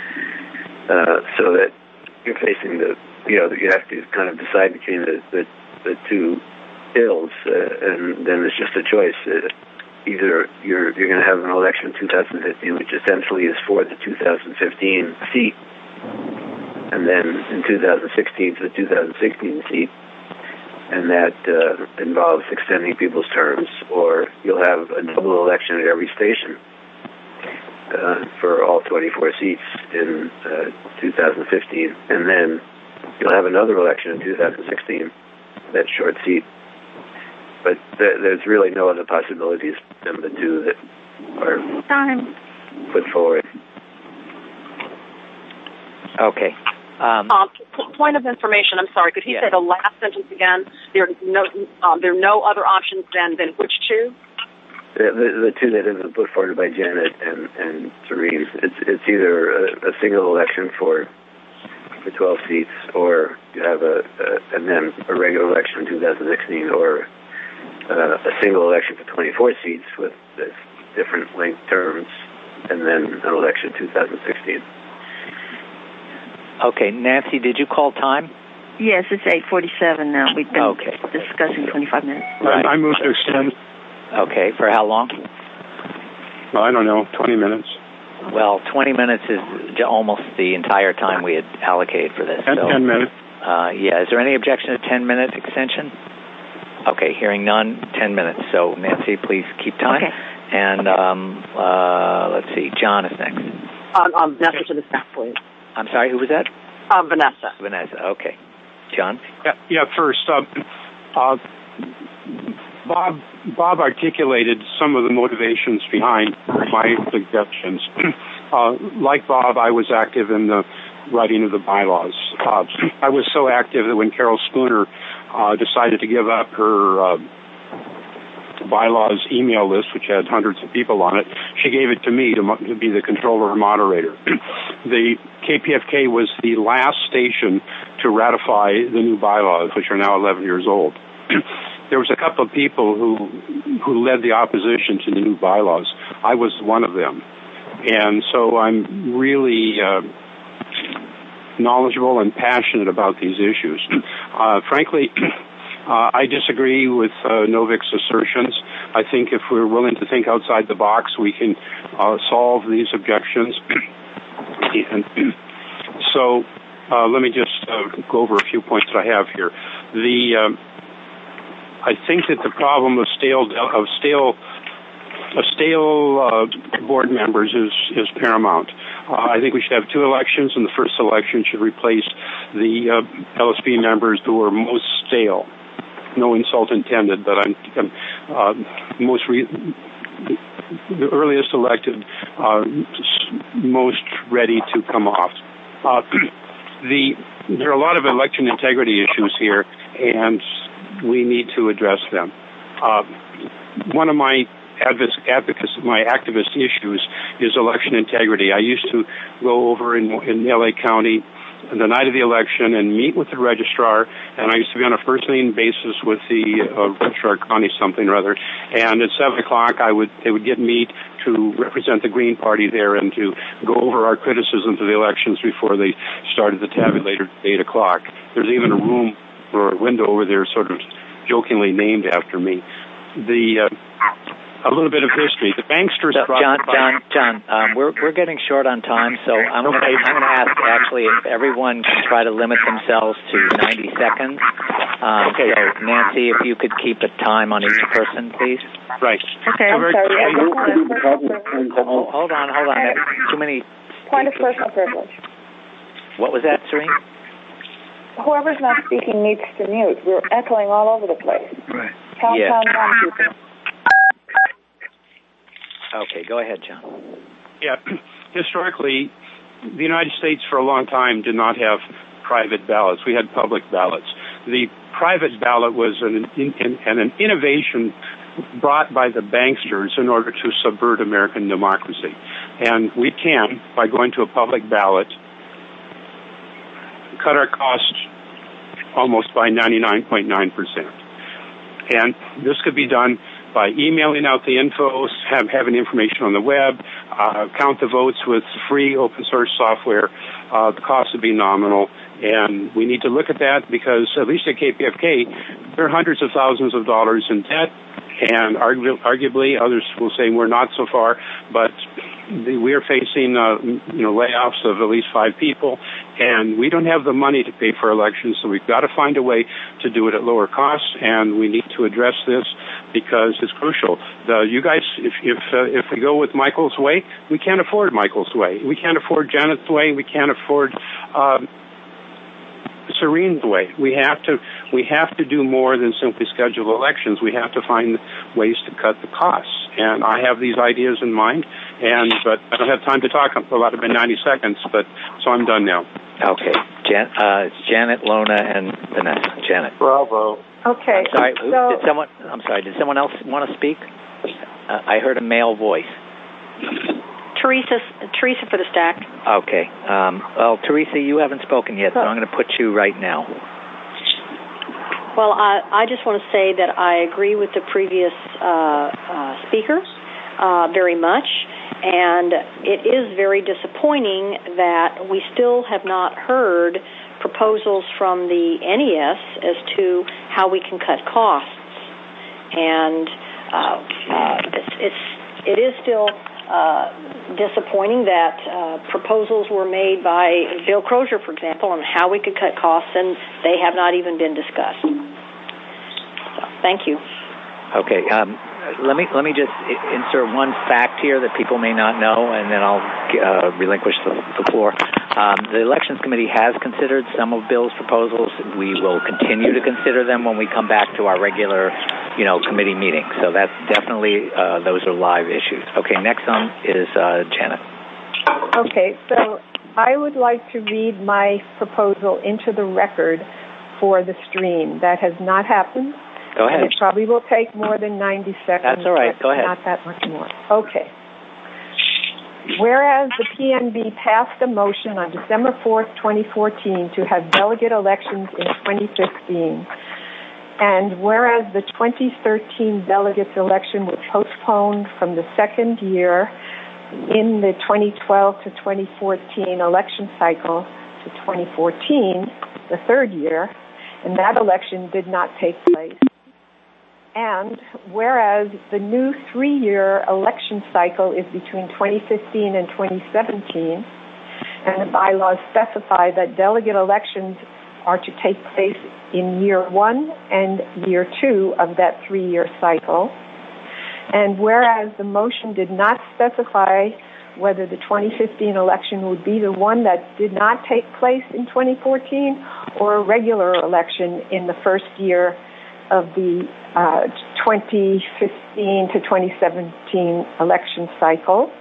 So that you're facing you have to kind of decide between the two ills, and then it's just a choice. Either you're going to have an election in 2015, which essentially is for the 2015 seat, and then in 2016 to the 2016 seat, and that involves extending people's terms, or you'll have a double election at every station for all 24 seats in 2015, and then you'll have another election in 2016, that short seat. But there's really no other possibilities than the two that are put forward. Okay. Point of information. I'm sorry. Could he say the last sentence again? There are no other options than which two? The two that have been put forward by Janet and Serene. It's either a single election for 12 seats, or you have and then a regular election in 2016, or a single election for 24 seats with different length terms, and then an election in 2016. Okay, Nancy, did you call time? Yes, it's 8:47 now. We've been discussing 25 minutes. Right. I moved to extend. Okay, for how long? Well, I don't know, 20 minutes. Well, 20 minutes is almost the entire time we had allocated for this. 10 minutes. Is there any objection to 10-minute extension? Okay, hearing none, 10 minutes. So, Nancy, please keep time. Okay. And let's see, John is next. Vanessa to the staff, please. I'm sorry, who was that? Vanessa. Vanessa, okay. John? Yeah, first, Bob articulated some of the motivations behind my suggestions. Like Bob, I was active in the writing of the bylaws. I was so active that when Carol Spooner decided to give up her bylaws email list, which had hundreds of people on it, she gave it to me to be the controller or moderator. The KPFK was the last station to ratify the new bylaws, which are now 11 years old. There was a couple of people who led the opposition to the new bylaws. I was one of them. And so I'm really knowledgeable and passionate about these issues. Frankly, I disagree with Novik's assertions. I think if we're willing to think outside the box, we can solve these objections. And so let me just go over a few points that I have here. I think that the problem of stale board members is paramount. I think we should have 2 elections, and the first election should replace the LSB members who are most stale. No insult intended, but I'm the earliest elected, most ready to come off. There are a lot of election integrity issues here, and we need to address them. One of my activist issues is election integrity. I used to go over in LA County the night of the election and meet with the registrar, and I used to be on a first name basis with the registrar, Connie something or other, and at 7 o'clock they would get me to represent the Green Party there and to go over our criticisms of the elections before they started the tabulator at 8 o'clock. There's even a room or a window over there sort of jokingly named after me. A little bit of history. The banksters. John, we're getting short on time, so I'm going to ask actually if everyone can try to limit themselves to 90 seconds. Okay. So Nancy, if you could keep a time on each person, please. Right. Okay. I'm sorry. Hold on. Too many. Point of personal privilege. What was that, Serene? Whoever's not speaking needs to mute. We're echoing all over the place. Right. Count down, people. Okay, go ahead, John. Yeah, historically, the United States for a long time did not have private ballots. We had public ballots. The private ballot was an innovation brought by the banksters in order to subvert American democracy. And we can, by going to a public ballot, cut our costs almost by 99.9%. And this could be done by emailing out the info, having information on the web, count the votes with free open source software. The cost would be nominal, and we need to look at that because at least at KPFK, there are hundreds of thousands of dollars in debt, and arguably others will say we're not so far, but we are facing layoffs of at least 5 people, and we don't have the money to pay for elections, so we've got to find a way to do it at lower costs, and we need to address this because it's crucial. You guys, if we go with Michael's way, we can't afford Michael's way. We can't afford Janet's way. We can't afford Serene's way. We have to do more than simply schedule elections. We have to find ways to cut the costs. And I have these ideas in mind, but I don't have time to talk a lot about 90 seconds, so I'm done now. Okay. It's Janet, Lona, and Vanessa. Janet. Bravo. Okay. I'm sorry, did someone else want to speak? I heard a male voice. Teresa for the stack. Okay. Well, Teresa, you haven't spoken yet, so I'm going to put you right now. Well, I just want to say that I agree with the previous speaker very much, and it is very disappointing that we still have not heard proposals from the NES as to how we can cut costs. And it is still disappointing that proposals were made by Bill Crozier, for example, on how we could cut costs, and they have not even been discussed. So, thank you. Okay. let me just insert one fact here that people may not know, and then I'll relinquish the floor. The Elections Committee has considered some of Bill's proposals. We will continue to consider them when we come back to our regular, committee meeting. So that's definitely those are live issues. Okay, next on is Janet. Okay, so I would like to read my proposal into the record for the stream. That has not happened. Go ahead. And it probably will take more than 90 seconds. That's all right. Go ahead. Not that much more. Okay. Whereas the PNB passed a motion on December 4th, 2014 to have delegate elections in 2015, and whereas the 2013 delegates election was postponed from the second year in the 2012 to 2014 election cycle to 2014, the third year, and that election did not take place. And whereas the new 3-year election cycle is between 2015 and 2017, and the bylaws specify that delegate elections are to take place in year 1 and year 2 of that 3-year cycle, and whereas the motion did not specify whether the 2015 election would be the one that did not take place in 2014 or a regular election in the first year of the 2015 to 2017 election cycle,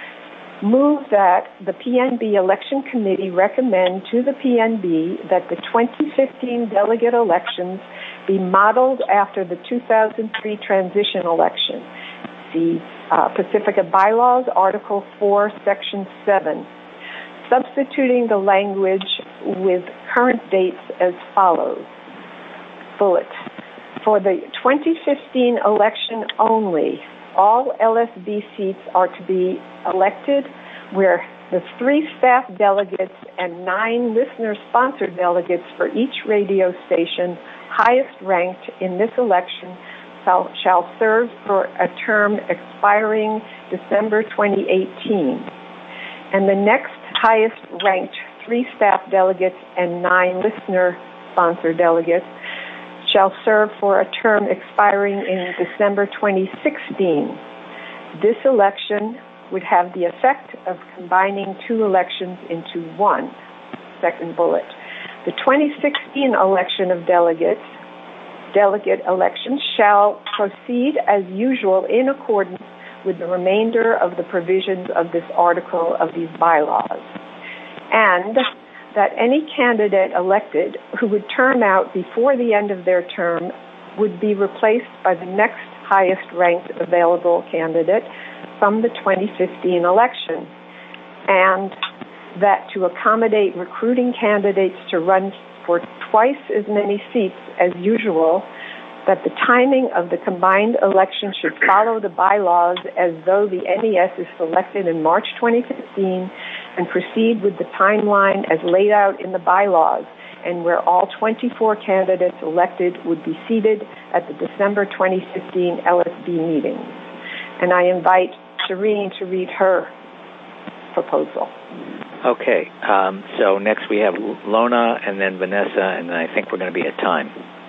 move that the PNB Election Committee recommend to the PNB that the 2015 delegate elections be modeled after the 2003 transition election. The Pacifica Bylaws, Article 4, Section 7, substituting the language with current dates as follows. Bullet. For the 2015 election only, all LSB seats are to be elected where the 3 staff delegates and 9 listener-sponsored delegates for each radio station highest ranked in this election shall serve for a term expiring December 2018. And the next highest ranked 3 staff delegates and 9 listener-sponsored delegates shall serve for a term expiring in December 2016. This election would have the effect of combining 2 elections into one. Second bullet. The 2016 election of delegate elections shall proceed as usual in accordance with the remainder of the provisions of this article of these bylaws. And that any candidate elected who would term out before the end of their term would be replaced by the next highest ranked available candidate from the 2015 election. And that to accommodate recruiting candidates to run for twice as many seats as usual, that the timing of the combined election should follow the bylaws as though the NES is selected in March 2015 and proceed with the timeline as laid out in the bylaws, and where all 24 candidates elected would be seated at the December 2015 LSB meeting. And I invite Shireen to read her proposal. Okay, so next we have Lona and then Vanessa, and then I think we're going to be at time.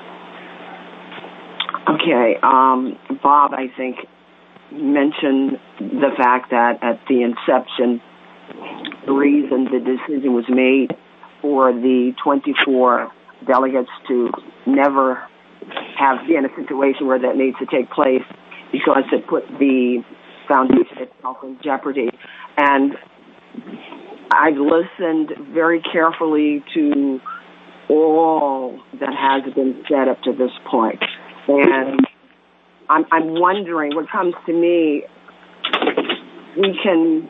Okay, Bob, I think, mentioned the fact that at the inception, the reason the decision was made for the 24 delegates to never be in a situation where that needs to take place because it put the foundation itself in jeopardy. And I've listened very carefully to all that has been said up to this point. And I'm wondering, what comes to me, we can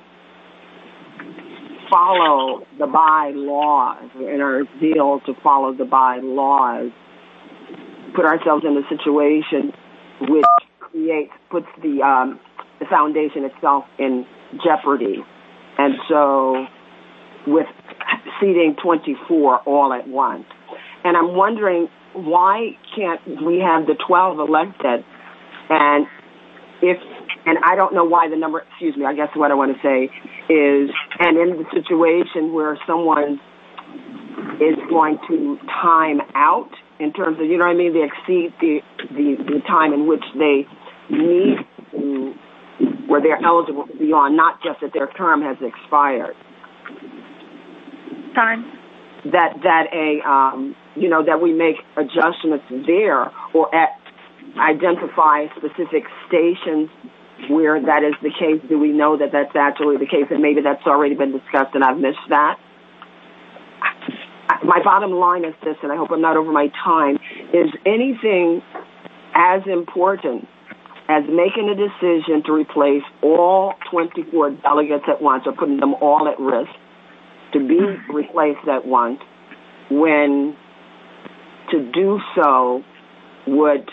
follow the bylaws in our zeal to follow the bylaws, put ourselves in a situation which puts the foundation itself in jeopardy. And so with seating 24 all at once. And I'm wondering, why can't we have the 12 elected? And I don't know why the number, I guess what I want to say is, and in the situation where someone is going to time out in terms of, they exceed the time in which they need to, where they're eligible to be on, not just that their term has expired. Time. That we make adjustments there, or identify specific stations where that is the case. Do we know that that's actually the case, and maybe that's already been discussed and I've missed that? My bottom line is this, and I hope I'm not over my time, is anything as important as making a decision to replace all 24 delegates at once, or putting them all at risk to be replaced at once, when to do so would,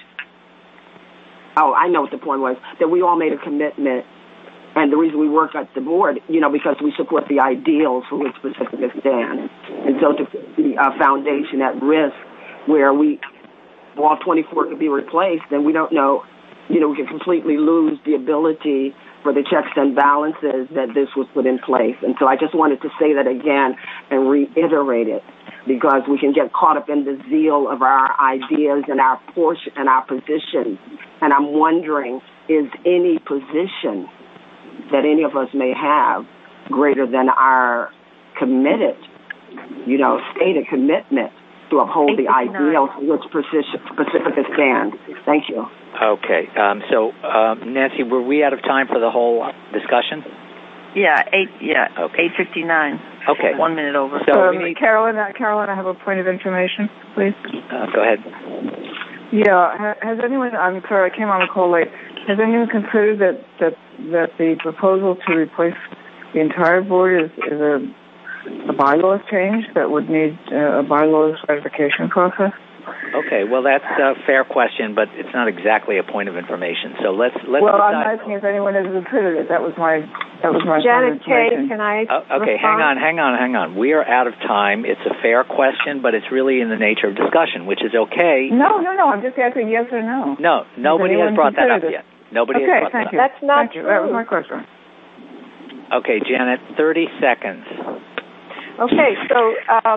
I know what the point was, that we all made a commitment, and the reason we work at the board, because we support the ideals for which Pacifica stands. And so to put the foundation at risk where all 24 could be replaced, then we don't know, we could completely lose the ability for the checks and balances that this was put in place. And so I just wanted to say that again and reiterate it, because we can get caught up in the zeal of our ideas and our portion and our positions. And I'm wondering, is any position that any of us may have greater than our committed, stated commitment to uphold the ideals for which Pacifica stands? Thank you. Okay. Nancy, were we out of time for the whole discussion? Yeah, 8:59. Okay. 1 minute over. So Carolyn, I have a point of information, please. Go ahead. Yeah, has anyone, I'm sorry, I came on the call late, has anyone considered that the proposal to replace the entire board is a bylaws change that would need a bylaws ratification process? Okay, well, that's a fair question, but it's not exactly a point of information. So let's. Well, I'm asking if anyone has considered it. That was my. Janet K., can I? Okay, respond? hang on. We are out of time. It's a fair question, but it's really in the nature of discussion, which is okay. No. I'm just asking yes or no. No, nobody has brought that up yet. Nobody has brought that up. That's not true. That was my question. Okay, Janet, 30 seconds. Okay, so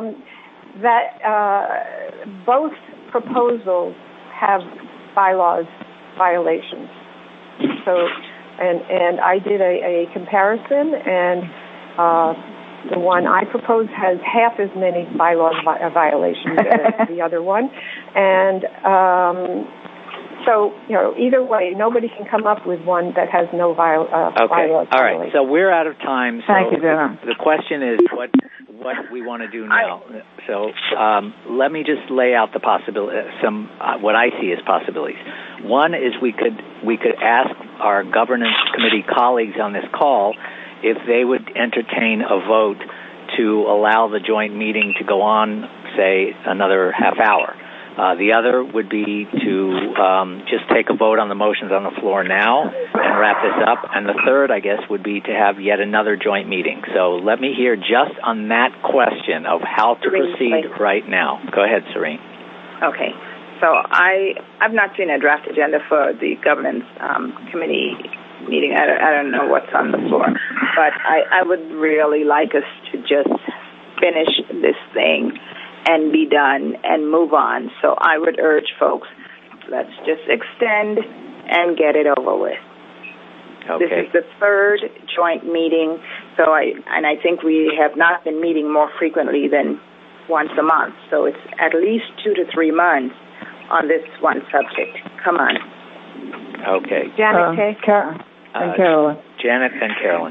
both proposals have bylaws violations. So, and I did a comparison, and the one I proposed has half as many bylaws violations as the other one, and so either way, nobody can come up with one that has no bylaws. Okay, all right. So we're out of time. So thank you, Dana. The question is what we want to do now. So let me just lay out the possibility, what I see as possibilities. One is we could ask our governance committee colleagues on this call if they would entertain a vote to allow the joint meeting to go on, say, another half hour. The other would be to just take a vote on the motions on the floor now and wrap this up. And the third, I guess, would be to have yet another joint meeting. So let me hear just on that question of how to proceed right now. Go ahead, Serene. Okay. So I've not seen a draft agenda for the governance committee meeting. I don't know what's on the floor. But I would really like us to just finish this thing and be done and move on. So I would urge folks, let's just extend and get it over with. Okay. This is the third joint meeting, so I think we have not been meeting more frequently than once a month. So it's at least 2 to 3 months on this one subject. Come on. Okay. Janet K. And Carolyn. Janet and Carolyn.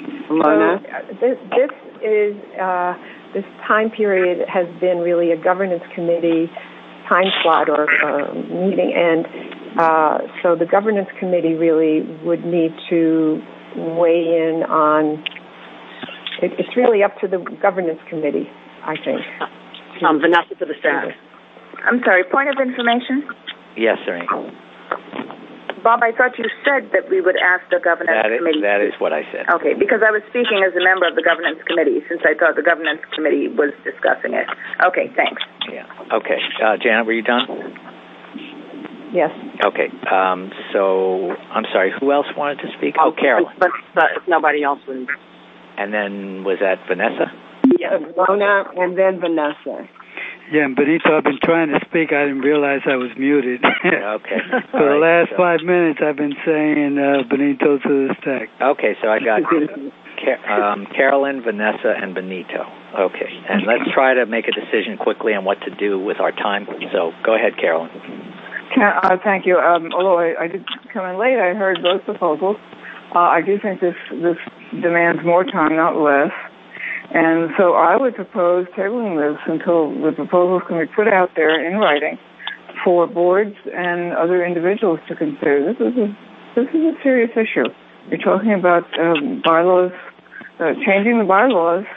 This is this time period has been really a governance committee time slot or meeting, and so the governance committee really would need to weigh in on. It's really up to the governance committee, I think. Vanessa for the staff. I'm sorry, point of information? Yes, Serene. Bob, I thought you said that we would ask the governance committee. That is what I said. Okay, because I was speaking as a member of the governance committee, since I thought the governance committee was discussing it. Okay, thanks. Yeah. Okay. Janet, were you done? Yes. Okay. So, I'm sorry, who else wanted to speak? Oh, Carolyn. But if nobody else would. And then, was that Vanessa? Yes, Mona and then Vanessa. Yeah, and Benito, I've been trying to speak. I didn't realize I was muted. Okay. For the last 5 minutes, I've been saying Benito to the stack. Okay, so I got Carolyn, Vanessa, and Benito. Okay, and let's try to make a decision quickly on what to do with our time. So go ahead, Carolyn. Thank you. Although I did come in late, I heard both proposals. I do think this demands more time, not less. And so I would propose tabling this until the proposals can be put out there in writing for boards and other individuals to consider. This is a serious issue. You're talking about bylaws, changing the bylaws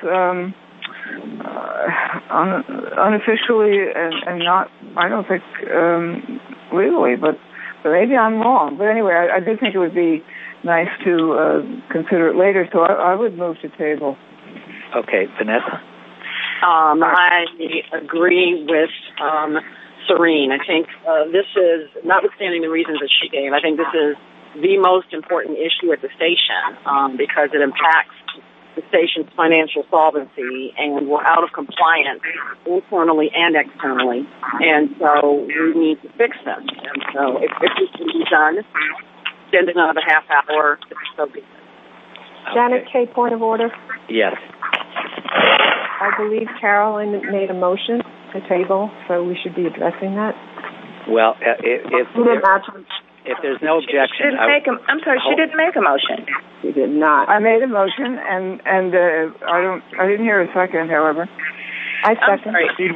unofficially and not, I don't think, legally, but maybe I'm wrong. But anyway, I do think it would be nice to consider it later, so I would move to table. Okay, Vanessa? I agree with Serene. I think this is, notwithstanding the reasons that she gave, I think this is the most important issue at the station because it impacts the station's financial solvency, and we're out of compliance internally and externally. And so we need to fix this. And so if this can be done, extend another half hour, so be it. Janet K., point of order. Yes. I believe Carolyn made a motion to table, so we should be addressing that. Well, if there's no objection, she didn't make a motion. She did not. I made a motion, and I didn't hear a second. However, I second.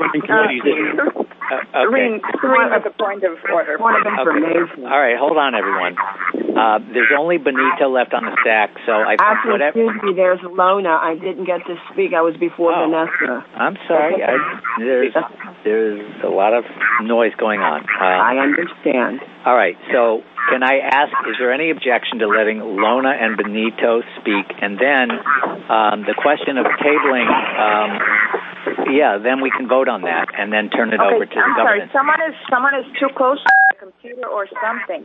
Serene at the point of order. Point of information. All right, hold on, everyone. There's only Benito left on the stack, so I think whatever. Excuse me, there's Lona. I didn't get to speak. I was before Vanessa. I'm sorry. There's a lot of noise going on. I understand. All right, so can I ask, is there any objection to letting Lona and Benito speak? And then the question of tabling, then we can vote on that and then turn it over to the government. Sorry, someone is too close to the computer or something.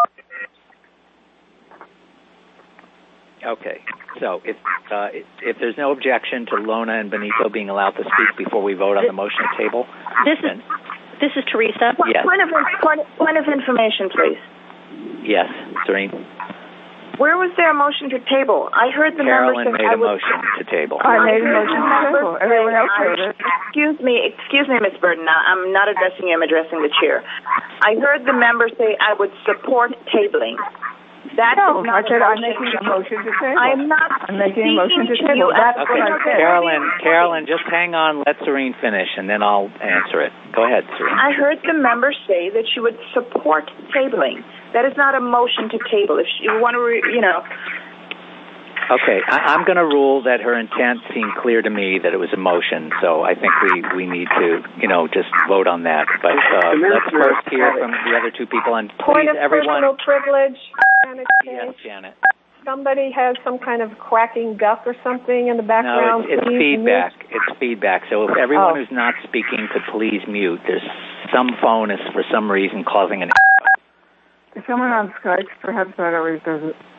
Okay, so if there's no objection to Lona and Benito being allowed to speak before we vote on the motion to table, This is Teresa. Yes. Point of information, please. Yes, Serene. Where was there a motion to table? I heard the Carolyn members made a motion to table. I made a motion to table. Everyone else heard it. Excuse me, Ms. Burton. I'm not addressing you. I'm addressing the chair. I heard the members say I would support tabling. I said I'm making a motion to table. I'm making a motion to table. That's okay, what I said. Carolyn, just hang on. Let Serene finish, and then I'll answer it. Go ahead, Serene. I heard the members say that you would support tabling. That is not a motion to table. If you want to, Okay, I'm going to rule that her intent seemed clear to me that it was a motion, so I think we need to, just vote on that. But let's first hear from the other two people. And Point please, of everyone. personal privilege. Janet K. Yes, Janet. Somebody has some kind of quacking duck or something in the background. No, it's feedback. It's feedback. So if everyone who's not speaking could please mute. There's some phone is for some reason causing an. Is someone on Skype? Perhaps that always does it.